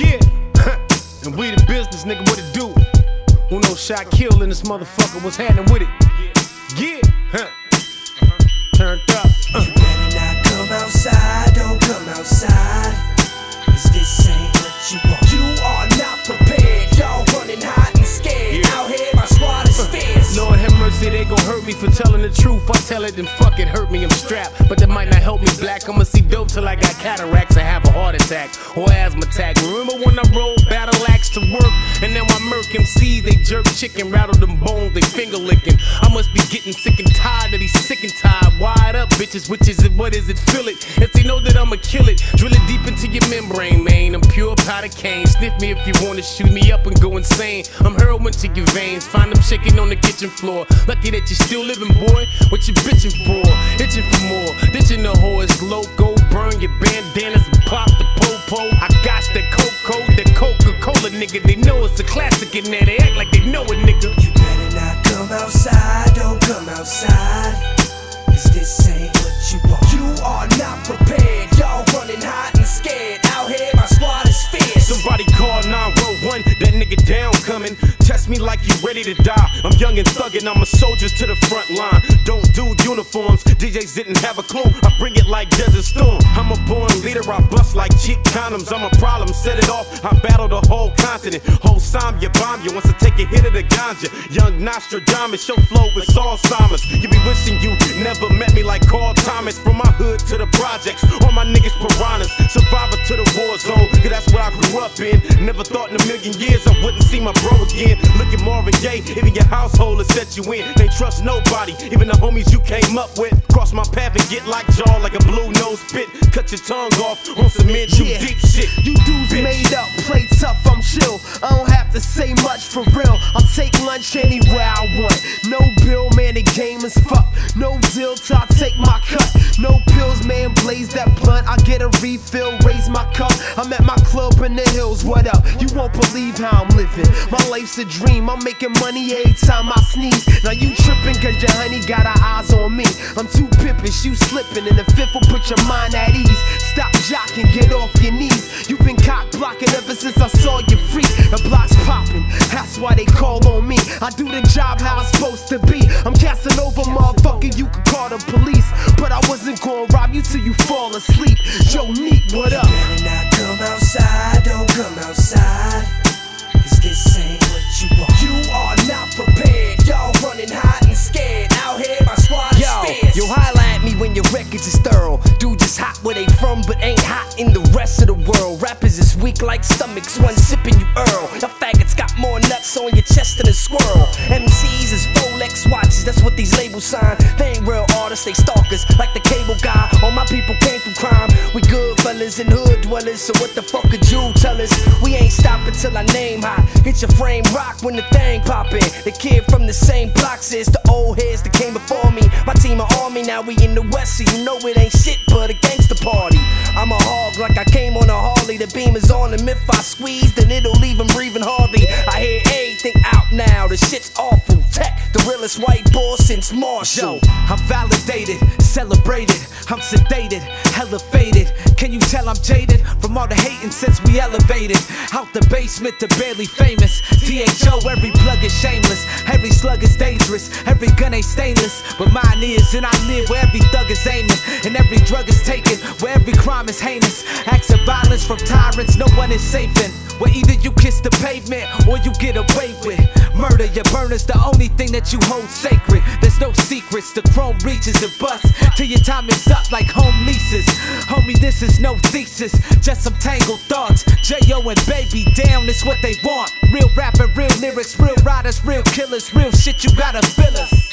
Yeah, and we the business, nigga, what it do? Uno shot kill in this motherfucker, what's happening with it? Yeah, turned up. You better not come outside, don't come outside, 'cause this ain't what you want. You are not prepared, y'all running hot and scared. Out here, my squad is fierce. Lord have mercy, they gon' hurt me for telling the truth. I tell it, then fuck it, hurt me, I'm strapped. But that might not help me black. I'ma see dope till I got cataracts or have a heart attack or asthma attack. Remember when I rolled battle axe to work? And now I murk MCs, they jerk chicken, rattle them bones, they finger licking. I must be getting sick and tired of these sick and tired. Wide up bitches, which is it, what is it, feel it. If they know that I'ma kill it, drill it deep into your membrane, man. I'm pure powder cane, sniff me if you wanna shoot me up and go insane. I'm heroin to your veins, find them shaking on the kitchen floor. Lucky that you still living, boy, what you bitching for? Itching for more, ditching the whores, loco, burn your bandanas and pop the po-po. I got that Coco, that Coca-Cola, nigga. They know it's a classic in there, they act like they know it, nigga. You better not come outside, don't come outside, 'cause this ain't what you want. You are not prepared, y'all running hot and scared. Out here, my squad is fierce. Somebody call 911, that nigga down coming. Test me like you ready to die. I'm young and thuggin', I'm a soldier to the front line. Don't do uniforms, DJs didn't have a clue. I bring it like Desert Storm. I'm a born leader, I bust like cheap condoms. I'm a problem, set it off, I battle the whole continent. Whole Sam, you bomb you, once I take a hit of the ganja. Young Nostradamus, your flow is Alzheimer's. You be wishing you never met me like Carl Thomas. From my hood to the projects, all my niggas piranhas. Survivor to the war zone, 'cause that's what I grew up in. Never thought in a million years I wouldn't see my bro again. Look at Marvin Gaye, even your household will set you in. They trust nobody, even the homies you came up with. Cross my path and get like jaw like a blue nose pit. Cut your tongue off on cement, you deep shit. You dudes bitch. Made up, play tough, I'm chill. I don't have to say much for real. I'll take lunch anywhere I want. No bill, man, the game is fucked. No deal till I take my cut. No pills, man, blaze that blunt. I get a refill, raise my cup. I'm at my club in the hills, what up? You won't believe how I'm living. My life's a dream, I'm making money every time I sneeze. Now you tripping 'cause your honey got her eyes on me. I'm too pimpish, you slipping, and the fifth will put your mind at ease. Stop jocking, get off your knees. You've been cock blocking ever since I saw you freak. The block's popping, that's why they call on me. I do the job how it's supposed to be. I'm casting over, motherfucker, you could call the police. But I wasn't gonna rob you till you fall asleep. Joe Neat, what up? You better not come outside, don't come outside, 'cause this ain't what you want. You are not prepared, y'all running hot and scared. Out here, my squad is fierce. Yo, holla at me when your records is thorough. Dude just hot where they from, but ain't hot in the rest of the world. Rappers is weak like stomachs, one sipping you Earl. Y'all faggots got more nuts on your chest than a squirrel. MCs is Rolex watches, that's what these labels sign. They ain't real artists, they stalkers, like the cable guy. All my people came from crime. We good fellas and hood dwellers, so what the fuck could you tell us? We ain't stopping till our name hot. Get your frame rock when the thing poppin'. The kid from the same blocks as the old heads that came before me. My team an army, now we in the west, so you know it ain't shit but a gangster party. I'm a hog like I came on a Harley. The beam is on him, if I squeeze, then it'll leave him breathing hardly. I hear everything out now, the shit's awful. Tech, the realest white boy since Marshall. Yo, I'm validated, celebrated, I'm sedated, elevated. Can you tell I'm jaded from all the hating since we elevated? Out the basement to barely famous. THO, every plug is shameless, every slug is dangerous, every gun ain't stainless, but mine is, and I live where every thug is aiming, and every drug is taken, where every crime is heinous. Acts of violence from tyrants, no one is safe in, where either you kiss the pavement or you get away with murder. Your burner's the only thing that you hold sacred. There's no secrets, the chrome reaches and busts till your time is up like home leases. Homie, this is no thesis, just some tangled thoughts. J.O. and Baby down, it's what they want. Real rapping, real lyrics, real riders, real killers, real shit, you gotta feel us.